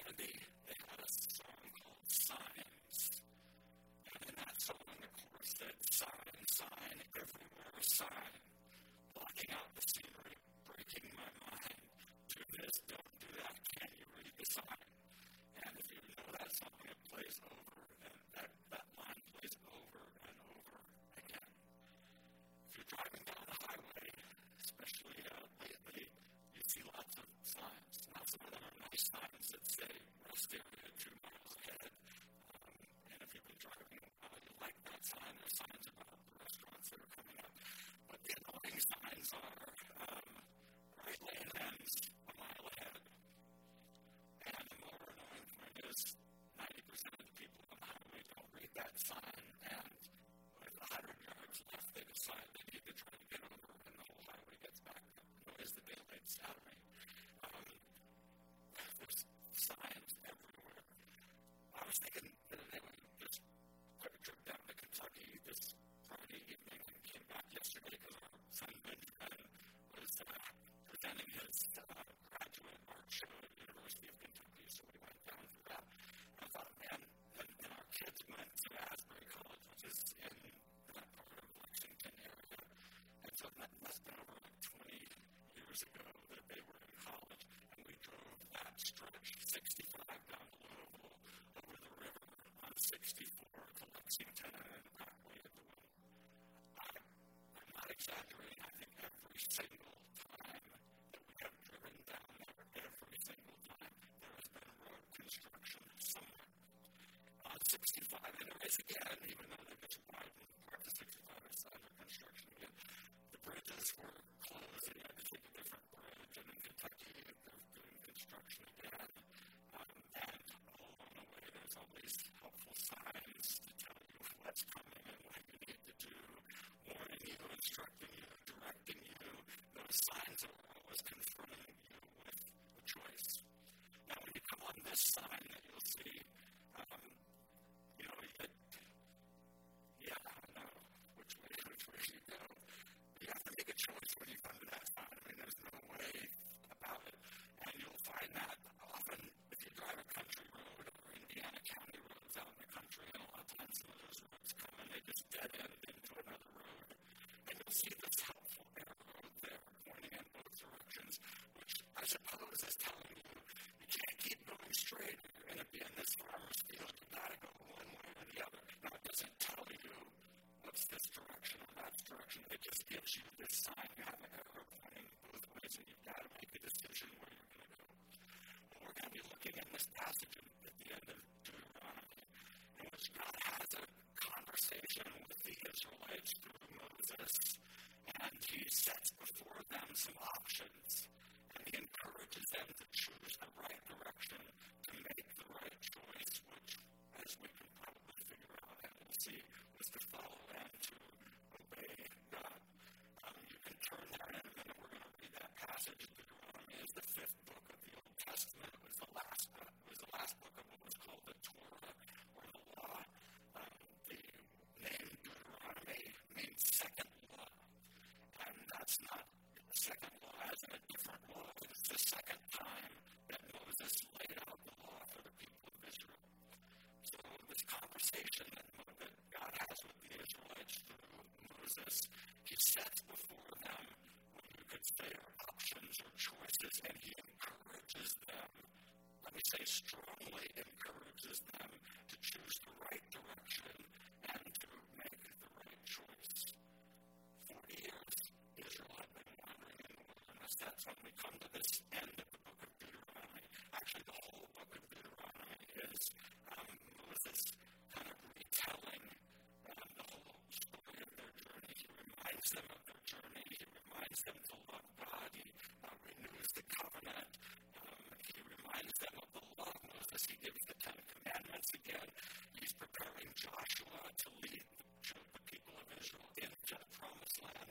70, they had a song called Signs. And in that song, the chorus said, sign, sign, everywhere a sign, blocking out the scenery, breaking my mind. Do this, don't do that, can you read the sign? And if you know that song, it plays over, and that line plays over and over again. If you're driving down the highway, especially lately, you see lots of signs. Now, some of them are nice signs that say rest area 2 miles ahead. And if you've been driving, you like that sign. There's signs about the restaurants that are coming up. But the annoying signs are right lane ends a mile ahead. And the more annoying point is 90% of the people on the highway don't read that sign, and with 100 yards left, they decide they need to try to get over, and the whole highway gets backed up. Noise the daylights out of me. There's signs everywhere. I was thinking the other day when we just took a trip down to Kentucky this Friday evening and came back yesterday because our son Benjamin was presenting his graduate art show at the University of Kentucky, so we went down for that. I thought, man, and our kids went to Asbury College, which is in that part of Lexington area, and so that must have been over like 20 years ago that they were in college, and we drove that stretch 65 down to Louisville, over the river on 64 to Lexington, and back way at the wheel. I'm not exaggerating. I think every single time that we have driven down there, every single time, there has been road construction somewhere. 65, and there is again, even though they've just widened part of 65 is under construction again. The bridges were closed, and you had to take a different bridge, and in Kentucky, they're doing construction again. And all along the way, there's all these helpful signs to tell you what's coming and what you need to do, warning you, instructing you, directing you. Those signs are always confronting you with a choice. Now, when you come on this sign that you'll see, I don't know which way you go. You have to make a choice when you come to that sign. I mean, there's no way about it. And you'll find that often if you drive a country road or Indiana County roads out in the country, and a lot of times some of those roads come and they just dead end into another road. And you'll see this helpful arrow there pointing in both directions, which I suppose is telling you you can't keep going straight. You're going to be in this farmer's field. You've got to go one way or the other. Now, it doesn't tell you what's this direction or that direction. It just gives you this sign. You have an arrow pointing both ways, and you've got to make a decision where you're going to go. Well, we're going to be looking at this passage at the end of Deuteronomy, in which God has a conversation with the Israelites through Moses, and he sets before them some options, and he encourages them to choose the right direction, to make the right choice, which, as we can probably figure out and we'll see, was to follow and to obey God. You can turn there in a minute. We're going to read that passage. Deuteronomy is the 5th book of the Old Testament. It was the last book of what was called the Torah, or the law. The name Deuteronomy means second law. And that's not the second law as in a different law. It's the second time that Moses laid out the law for the people of Israel. So this conversation that God has with the Israelites through Moses, he sets before them what you could say are options or choices, and he encourages them, let me say strongly encourages them to choose the right direction and to make the right choice. 40 years, Israel had been wandering in the wilderness. That's when we come to this end of the book of Deuteronomy. Actually, the whole book of Deuteronomy is Moses kind of retelling the whole story of their journey. He reminds them of their journey. He reminds them to love God. He renews the covenant. He reminds them of the law of Moses. He gives the 10 Commandments again. He's preparing Joshua to lead the people of Israel into the promised land.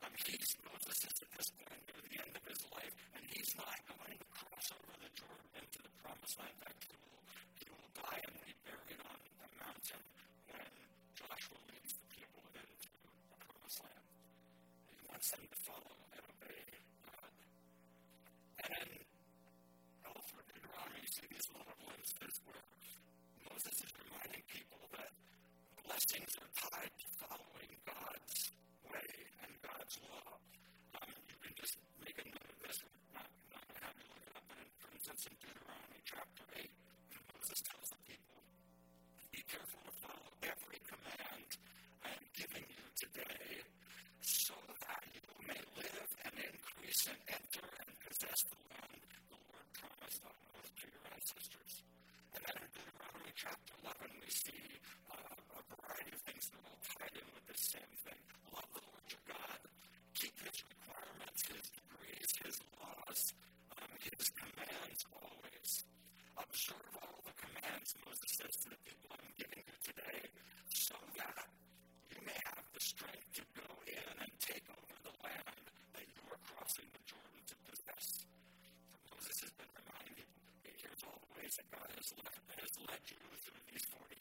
Moses is at this point near the end of his life, and he's not going to cross over the Jordan into the promised land. In fact, he will die and be buried on a mountain when Joshua leads the people into the promised land. He wants them to follow and obey God. And all through Deuteronomy, you see these little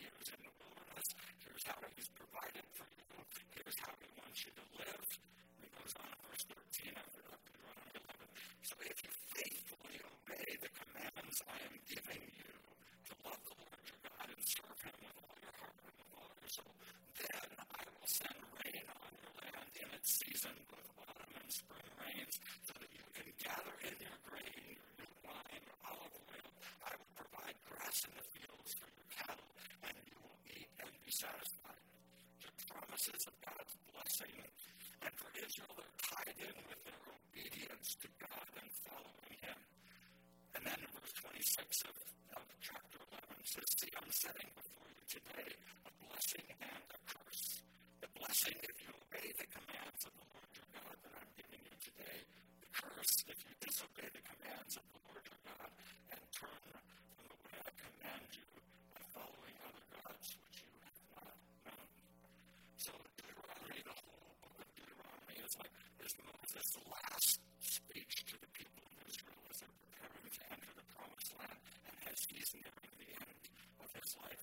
years in the wilderness. Here's how he's provided for you. Here's how he wants you to live. And it goes on in verse 13 after Deuteronomy 11. So if you faithfully obey the commands I am giving you to love the Lord your God and serve him with all your heart and with all your soul, then I will send rain on your land in its season, both autumn and spring rains, so that you can gather in your grain, your new wine, your olive oil. I will provide grass in the fields for your cattle, and you will eat and be satisfied. The promises of God's blessing, and for Israel, they're tied in with their obedience to God and following him. And then in verse 26 of chapter 11 says, see, I'm setting before you today a blessing and a curse. The blessing if you obey the commands of the Lord your God that I'm giving you today. The curse if you disobey the commands of the Lord your God and turn from the way I command you by following other gods which you have not known. So Deuteronomy, the whole book of Deuteronomy is Moses' last speech to the people of Israel as they're preparing to enter the promised land and as he's nearing the end of his life.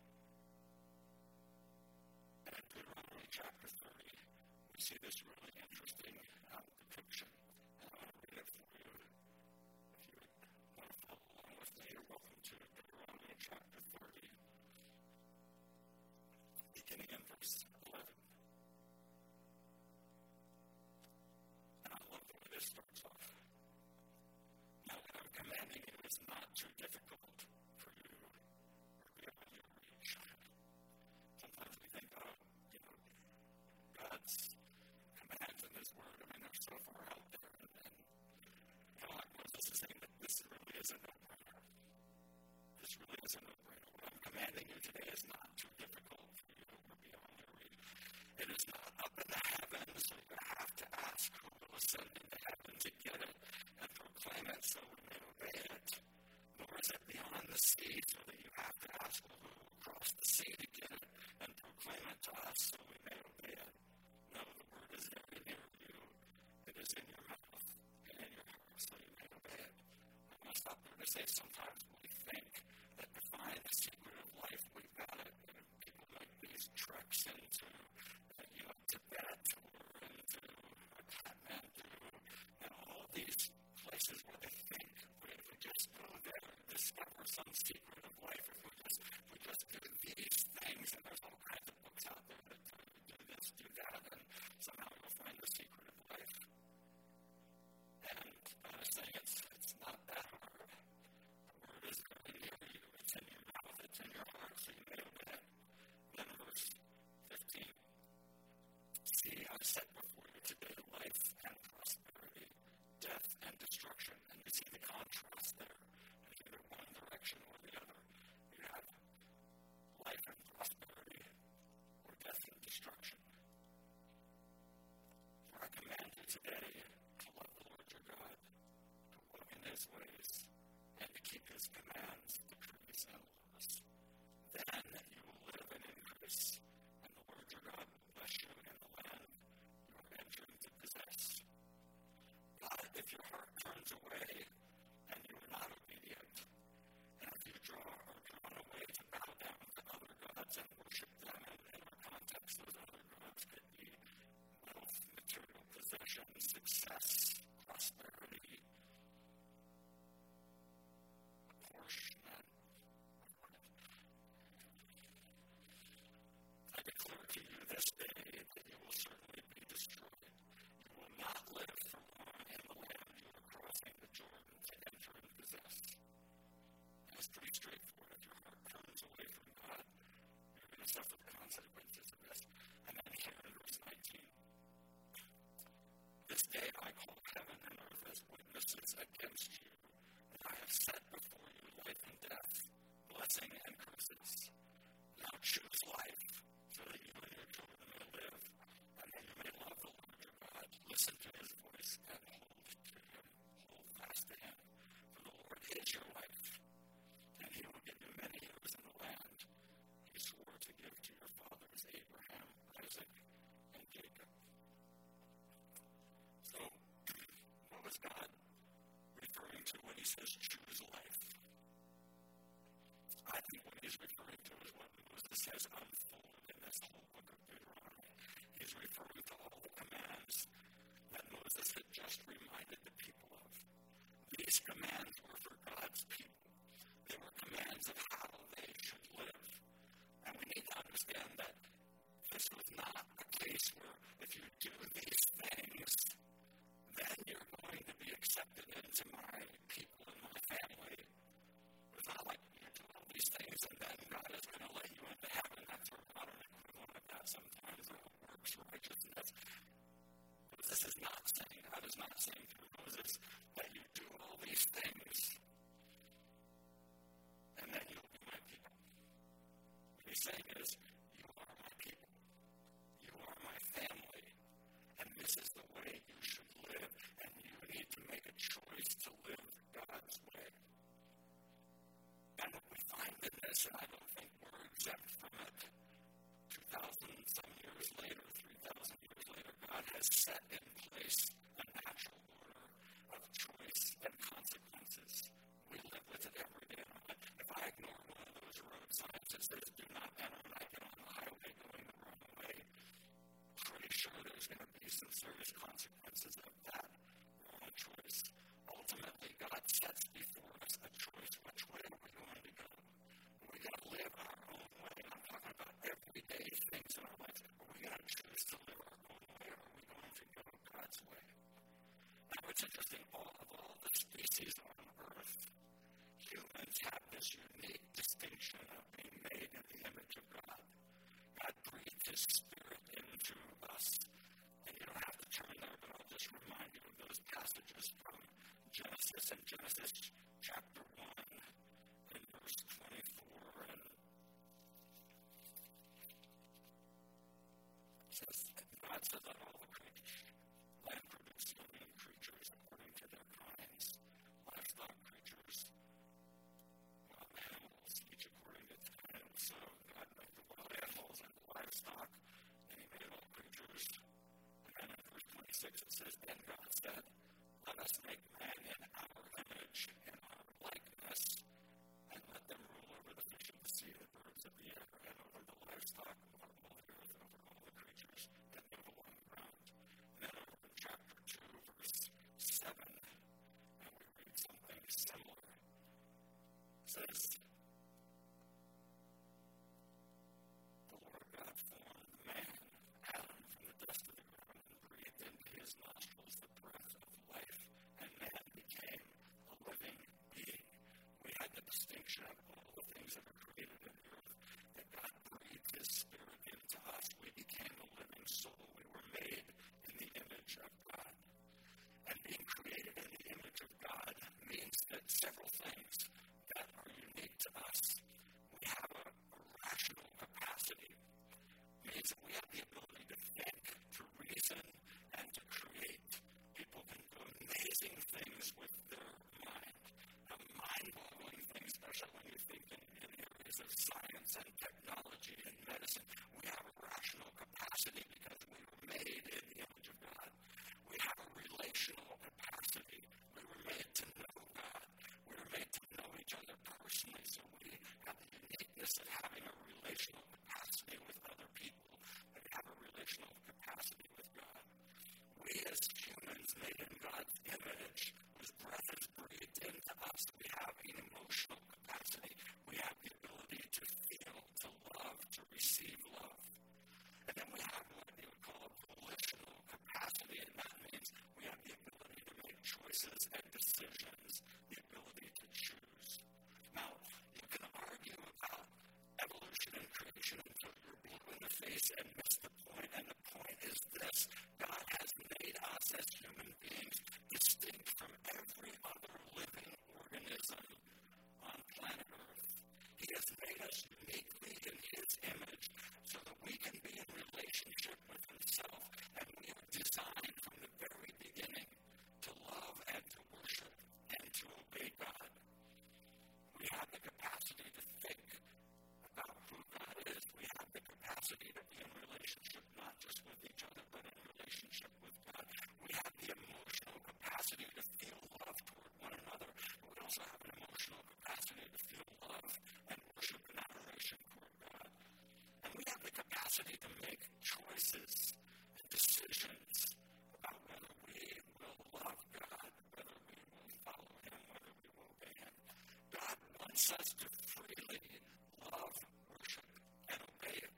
And in Deuteronomy chapter 30, we see this really interesting depiction. And I want to read it for you. If you want to follow along with me, you're welcome to Deuteronomy chapter 30, beginning in verse 11. And I love the way this starts off. Now, what I'm commanding you is not too difficult for you or beyond your reach. Sometimes we think, God's commands in his word, they're so far out there. And like Moses is saying that this really is a no-brainer. This really is a no-brainer. What I'm commanding you today is not too difficult for you or beyond your reach. It is not up in the heavens, so you have to ask who will ascend in the heaven to get it and proclaim it so we may obey it. Nor is it beyond the sea, so that you have to ask who will cross the sea to get it and proclaim it to us so we may obey it. No, the word is very near you. It is in your mouth and in your heart, so you may obey it. I want to stop there to say sometimes we think that to find the secret of life, we've got it. People make these treks into Tibet or into Kathmandu and all these places where they think if we just go there and discover some secret of life, if we just do these things, and there's all kinds of books out there that do this, do that, and somehow you'll find the secret of life. And I'm just saying it's not that hard. The word is very near you. It's in your mouth. It's in your heart, so you may obey it. Then verse 15. See, I set before you today life and prosperity, death and destruction. And you see the contrast there. It's either one direction or the other. You have life and prosperity or death and destruction. For I command you today to love the Lord your God, to walk in his ways, and to keep his commands, decrees, and laws. Then you will live and increase, and the Lord your God will bless you in the land you are entering to possess. God, if your heart turns away and you are not obedient, and if you are drawn away to bow down to other gods and worship them, and in our context, those other gods could be wealth, material possessions, success, prosperity, apportionment. I declare to you this day that you will certainly be destroyed. You will not live for long in the land you are crossing the Jordan to enter and possess. And it's pretty straightforward. If your heart turns away from God, you're going to suffer the consequences of this. And then here in verse 19, this day I call heaven and earth as witnesses against you, that I have set before you life and death, blessing and curses. Now choose life, so that you and your children may live, and that you may love the Lord your God. Listen to his voice and hold to him. Hold fast to him. For the Lord is your life, and he will give you many years in the land he swore to give to your fathers Abraham, Isaac, and Jacob. So, what was God referring to when he says choose life? I think what he's referring to is what Moses has unfolded in this whole book of Deuteronomy. He's referring to all the commands that Moses had just reminded the people of. These commands were for God's people. They were commands of how they should live. And we need to understand that this was not a case where if you do these things, then you're going to be accepted into my people and my family. It's not like you do all these things and then God is going to let you into heaven. That's sort of modern equivalent of that sometimes, or works righteousness. Moses is not saying, God is not saying to Moses that you do all these things and then you'll be my people. What he's saying is, you are my people. You are my family. And this is the way you should live. And you need to make a choice to live God's way. And what we find in this, and I don't think we're exempt from it, 2,000 some years later, 3,000 years later, God has set in place a natural order of choice and consequences. We live with it every day. If I ignore one of those road signs that says do not enter and I get on the highway going the wrong way, pretty sure there's going to be some serious consequences of that wrong choice. Ultimately, God sets before us a choice. Which way are we going to go? Are we going to live our own way? I'm talking about everyday things in our lives. Are we going to choose to live our own way, or are we going to go God's way? Now, it's interesting. All the species on Earth, humans have this unique distinction of being made in the image of God. God breathed His Spirit into us. And you don't have to turn there, but I'll just remind you of those passages from Genesis and Genesis chapter 1 and verse 24. And it says, God said, let all the land produce living creatures according to their kinds, livestock creatures, wild animals, each according to its kind. So God made the wild animals and the livestock, and He made all creatures. And in verse 26 it says, then God said, let us make man in our image, in our likeness, and let them rule over the fish of the sea, the birds of the air, and over the livestock, over all the earth, over all the creatures that move along the ground. And then over in chapter 2, verse 7, and we read something similar. It says, the Lord God formed man, Adam, from the dust of the ground, and breathed into his nostrils the breath of life, and man became a living being. We had the distinction of all the things that are created in the earth, that God breathed His Spirit into us. We became a living soul. We were made in the image of God. And being created in the image of God means that several things that are unique to us. We have a rational capacity. It means that we have the ability to think, to reason, and to create. People can do amazing things with their mind. Mind-boggling things, especially when you think in areas of science and technology and medicine. We have a rational capacity because we were made in the image of God. We have a relational capacity. We were made to know God. We were made to know each other personally, so we have the uniqueness of having a relational capacity with other people, and have a relational capacity with God. We as humans made in God's image, whose breath is breathed into us, we have an emotional capacity. We have the ability to feel, to love, capacity to make choices and decisions about whether we will love God, whether we will follow Him, whether we will obey Him. God wants us to freely love, worship, and obey Him.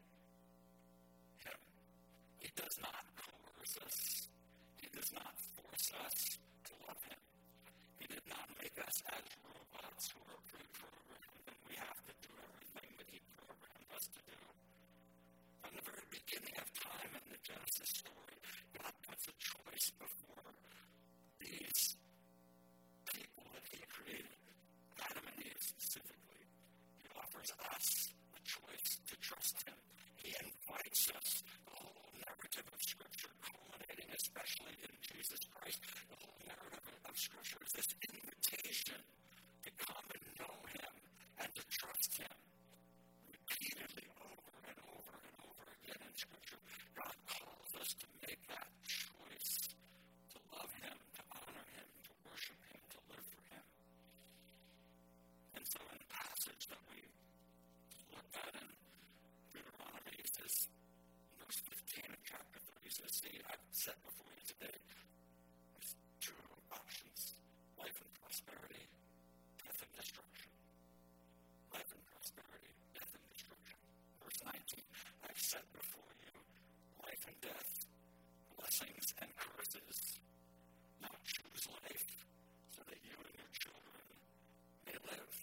He does not coerce us. He does not force us to love Him. He did not make us as robots who are pre-programmed and we have to do everything that He programmed us to do. From the very beginning of time in the Genesis story, God puts a choice before these people that He created, Adam and Eve specifically. He offers us a choice to trust Him. He invites us. The whole narrative of Scripture, culminating especially in Jesus Christ, the whole narrative of Scripture is this invitation to come and know Him and to trust Him. Repeatedly, over and over and over again in Scripture, God calls us to make that choice, to love Him, to honor Him, to worship Him, to live for Him. And so in the passage that we looked at in Deuteronomy, it says, verse 15 of chapter 3 says, see, I've set before you today there's two options, life and prosperity, death and destruction. Life and prosperity, death and destruction. Verse 19, I've set before you life and death, blessings and curses. Now choose life so that you and your children may live.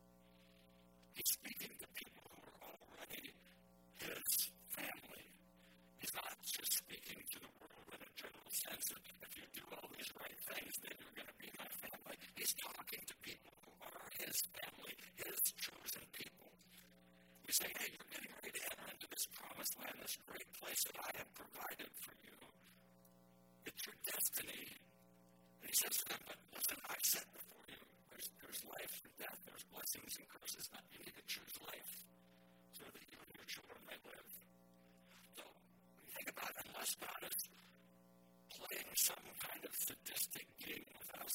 He's speaking to people who are already His family. He's not just speaking to the world in a general sense that if you do all these right things, then you're going to be my family. He's talking to people who are His family, His chosen people. We say, hey, you're getting ready to enter into this promised land, this great place that I have provided for you. It's your destiny. And He says to them, but listen, I've set before you. There's life and death. There's blessings and curses. Now you need to choose life so that you and your children may live. So when you think about it, unless God is playing some kind of sadistic game with us,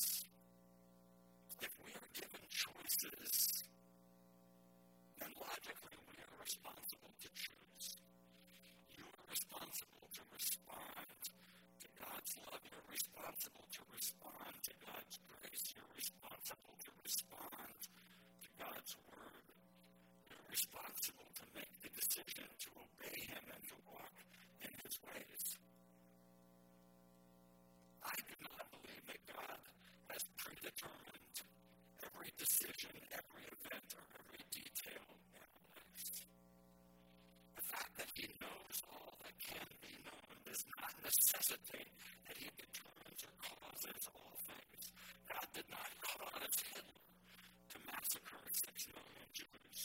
if we are given choices, then logically we are responsible to choose. You are responsible to respond to God's love. You're responsible to respond to God's grace. You're responsible to respond to God's word. You're responsible to make the decision to obey Him and to walk in His ways. I do not believe that God has predetermined every decision, every event, or every detail in our lives. The fact that He knows all that can be known does not necessitate that He determines or causes all things. God did not cause Hitler to massacre 6 million Jews.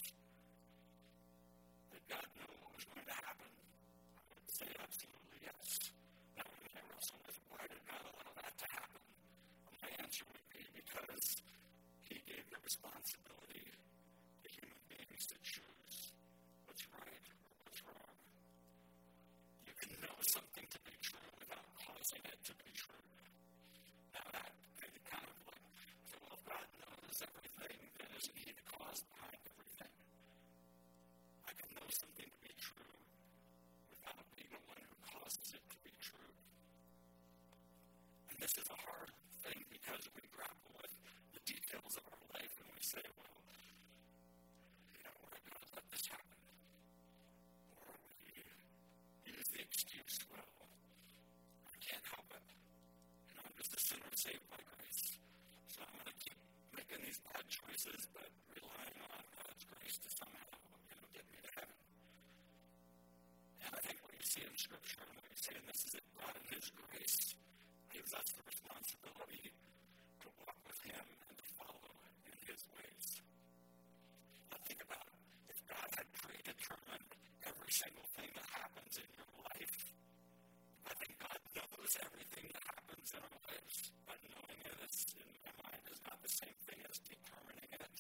Did God know what was going to happen? I would say absolutely yes. Now, we may wrestle with why did God allow that to happen? My answer would be because He gave the responsibility to human beings to choose what's right or what's wrong. You can know something to be true without causing it to be true. Now that could be kind of like, so well, if God knows everything, then isn't He the cause behind everything? I can know something to be true without being the one who causes it to be true. And this is a hard thing because we grapple with the details of our life and we say, well, why did God let this happen? Or we use the excuse, well, I can't help it. I'm just a sinner saved by grace. So I'm going to keep making these bad choices, but relying on God's grace to somehow, get me to heaven. And I think what you see in Scripture and what you see in this is that God in His grace gives us the responsibility to walk with Him and to follow in His ways. Now think about it. If God had predetermined every single thing that happens in your life, I think God knows everything that happens in our lives, but knowing it in my mind is not the same thing as determining it.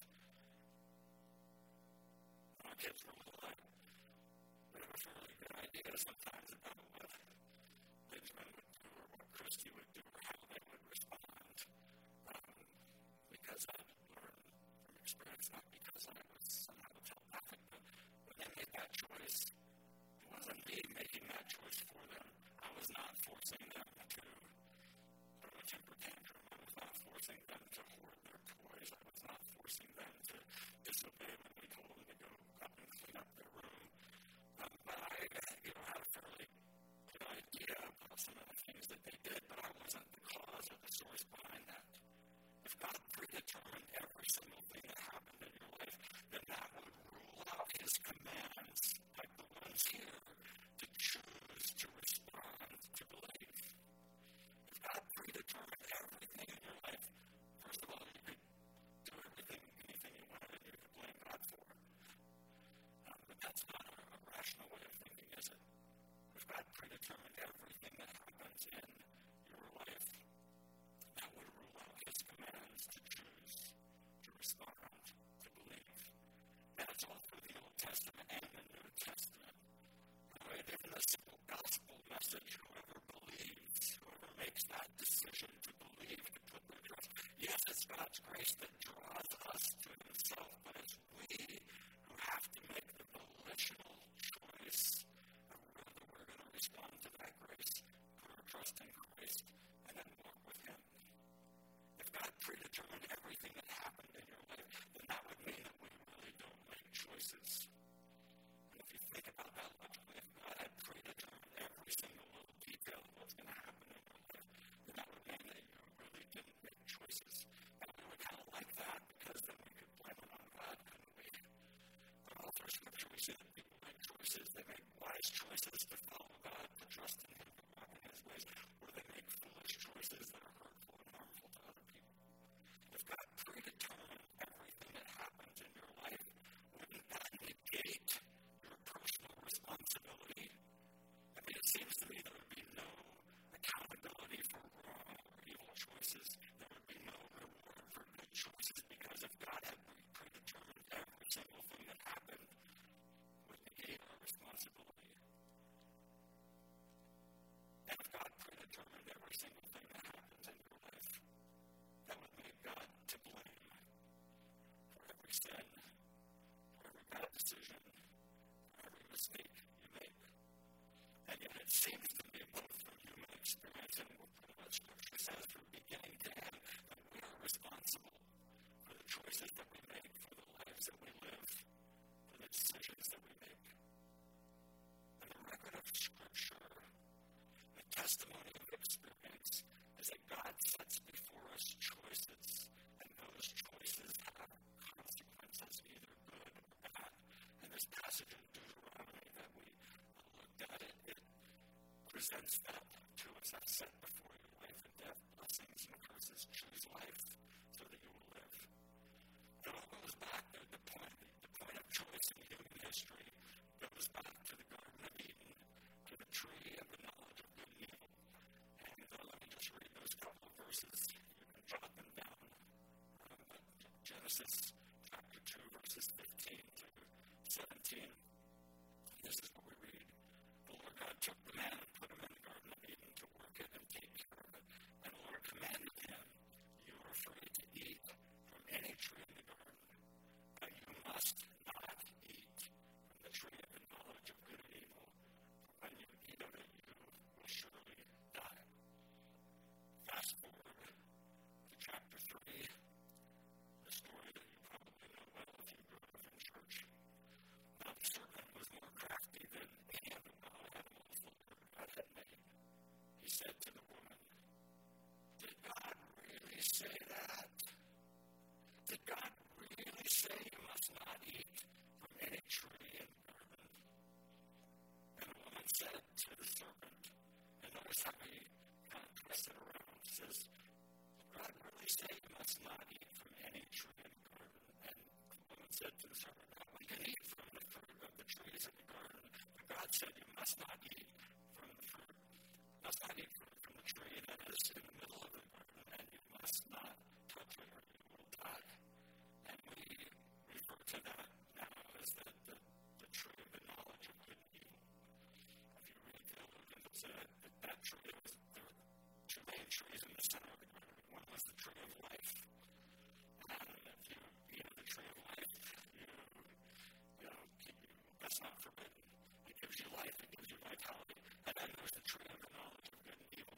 When our kids were little, I have a fairly good idea sometimes about what Benjamin would do or what Christy would do or how they would respond. Because I learned from experience, not because I was somehow telepathic, but when they made that choice, it wasn't me forcing them to throw a temper tantrum. I was not forcing them to hoard their toys. I was not forcing them to disobey when we told them to go up and clean up their room. But I, had a fairly good idea about some of the things that they did, but I wasn't the cause or the source behind that. If God predetermined every single thing that happened in your life, then that would rule out his commands, like the ones here, to choose to respond to belief. If God predetermined everything in your life, first of all, you could do anything you wanted, and you could blame God for it. But that's not a rational way of thinking, is it? If God predetermined everything that happens in your life, that would rule out his commands to choose to respond to believe. That's all through the Old Testament and the New Testament. In the simple gospel message, whoever believes, whoever makes that decision to believe, to put their trust, yes, it's God's grace that draws us to himself, but it's we who have to make the volitional choice of whether we're going to respond to that grace, put our trust in Christ, and then walk with him. If God predetermined everything that happened in your life, then that would mean that we really don't make choices. And if you think about that logically, if God had predetermined every single little detail of what's going to happen in your life, then that would mean that you really didn't make choices. And we would kind of like that, because then we could blame it on God, couldn't we? But all through Scripture, we see that people make choices. They make wise choices to follow God, to trust in him, to walk in his ways, or they make foolish choices that are hurtful and harmful to other people. If God predetermined everything that happens in your life, wouldn't that negate your personal responsibility? I mean, it seems to me there would be no accountability for wrong or evil choices. There would be no reward for good choices, because if God had predetermined every single thing that happened, would negate our responsibility. And if God predetermined every single thing that happens in your life, that would make God to blame for every sin, for every bad decision, for every mistake you make. And yet it seems to me, both from human experience and what Scripture says from beginning to end, that we are responsible for the choices that we make, for the lives that we live, for the decisions that we make. And the record of Scripture, the testimony of experience, is that God sets before us choices, and those choices have consequences, either good or bad. And this passage in Deuteronomy that we looked at, it presents that to us. I've set before you life and death, blessings and curses. Choose life so that you will live. It all goes back to the point of choice in human history goes back to the Garden of Eden, to the tree of the knowledge of good and evil. And let me just read those couple of verses. You can jot them down. Genesis chapter 2, verses 15 through 17. This is what we read. The Lord God took the man and put him in the Garden of Eden to work it and take care of it. And the Lord commanded him, you are free to eat from any tree in the garden, but you must not eat from the tree of the knowledge of good and evil, for when you eat of it, you will surely die. Fast forward to chapter 3, the story that you probably know well if you grew up in church. Now the serpent was more crafty than any of the wild animals the Lord God had made. He said to the woman, did God really say that? Did God really say you must not eat from any tree in the garden? And the woman said to the serpent, and notice how he kind of twists it around. He says, did God really say you must not eat from any tree in the garden? And the woman said to the serpent, no, we can eat from the fruit of the trees in the garden, but God said you must not eat from the fruit. Must not eat from the tree that is in the middle of the garden, and you must not touch it or you will die. And we refer to that now as the tree of the knowledge of good and evil. If you read theologians, it said that tree, there were two main trees in the center of the garden. One was the tree of life. And if you eat of the tree of life, that's not forbidden. It gives you life, it gives you vitality. And then there's the tree of the knowledge of good and evil.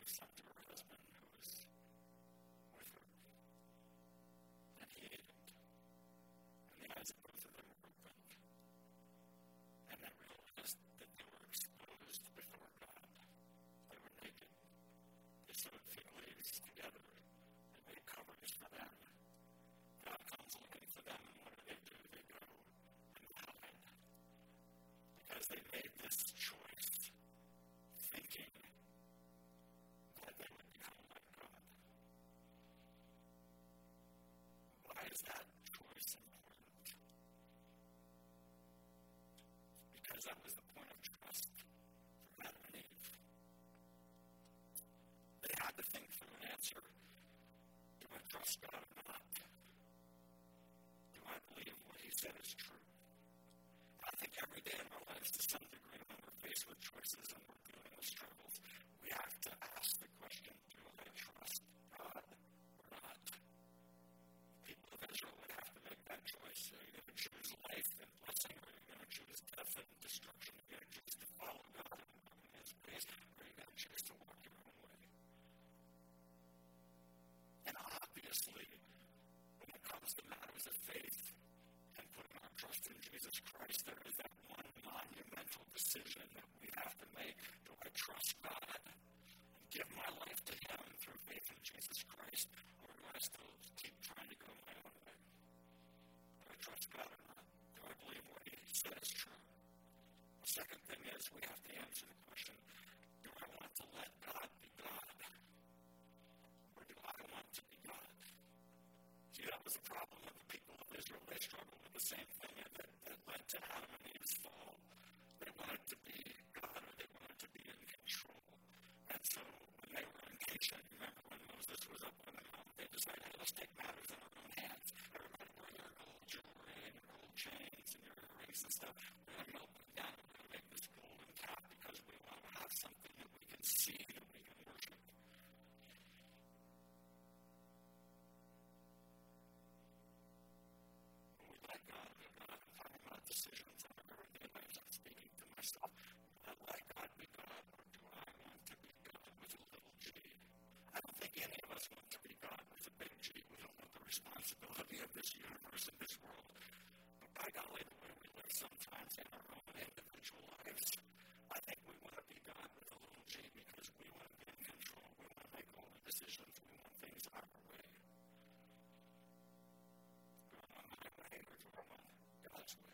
was sent to her husband who was with her. And he ate it. And the eyes of both of them were opened. And they realized that they were exposed before God. They were naked. They sewed fig leaves together and made covers for them. God comes looking for them, and what do? They go and hide. Because they made this choice, thinking that they would become like God. Why is that choice important? Because that was the point of trust for Adam and Eve. They had to think through an answer. Do I trust God or not? Do I believe what he said is true? I think every day in our lives, to some degree, when we're faced with choices and we're dealing with struggles, we have to ask the question, do I trust God or not? People of Israel would have to make that choice. Are you going to choose life and blessing, or are you going to choose death and destruction? Are you going to choose to follow God and walk in his ways, or are you going to choose to walk your own way? And obviously, when it comes to matters of faith and putting our trust in Jesus Christ, there is that one monumental decision that we have to make. Do I trust God and give my life to him through faith in Jesus Christ, or do I still keep trying to go my own way? Do I trust God or not? Do I believe what he said is true? The second thing is we have to answer the question, do I want to let God be God, or do I want to be God? See, that was the problem of the people of Israel. They struggled with the same thing that led to Adam and Eve's fall. They wanted to be God, or they wanted to be in control. And so when they were impatient, remember when Moses was up on the mountain, they decided, hey, let's take matters in our own hands. Everybody wear your gold jewelry and your gold chains and your earrings and stuff. We're going to melt them down. We're going to make this golden calf because we want to have something that we can see, that we can worship. We let God be God. I'm talking about decisions in our everyday lives. I'm speaking to myself. Do I let God be God, or do I want to be God with a little g? I don't think any of us want to be God with a big G. We don't want the responsibility of this universe and this world. But by golly, the way we live sometimes in our own individual lives, I think we want to be God with a little g because we want to be in control. We want to make all the decisions. We want things our way. Do I want my way, or do I want God's way?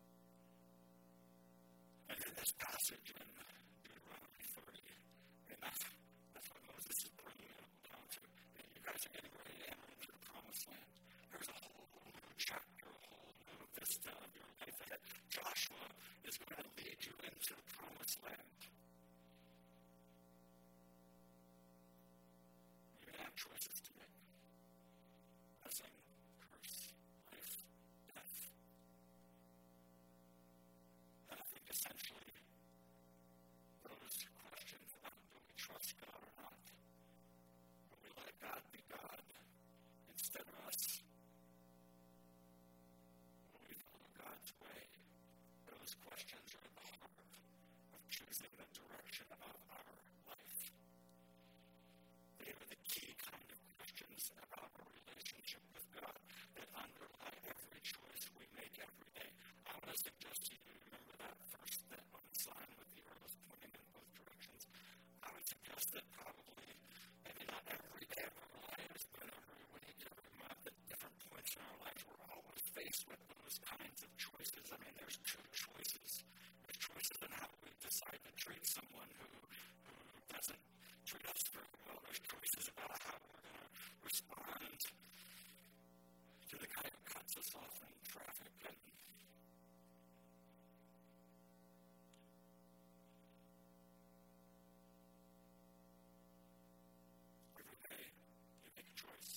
And in this passage in Deuteronomy 30, and that's what Moses is bringing it down to. You guys are getting ready to enter into the promised land. There's a whole new chapter, a whole new vista of your life that Joshua is going to lead you into the promised land. You're going to have choices to make. Blessing, curse, life, death. And I think essentially those questions about do we trust God or not? Will we let God be God instead of us? Will we follow God's way? Those questions are at the heart of choosing the direction of our life. They are the key kind of questions about our relationship with God that underlie every choice we make every day. I want to suggest to you, remember that first step on the sign with the arrows pointing in both directions. I would suggest that probably, maybe not every day of our lives, but every week, every month, at different points in our lives, we're always faced with those kinds of choices. I mean, there's two choices. There's choices in how we decide to treat someone who doesn't treat us very well. There's choices about how we're going to respond to the guy who cuts us off in traffic. And every day you make a choice.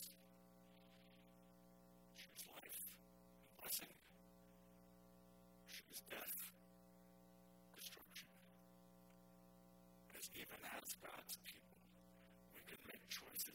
Choose life and blessing. Choose death, destruction. Because even as God's people, we can make choices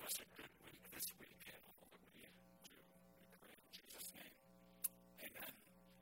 us are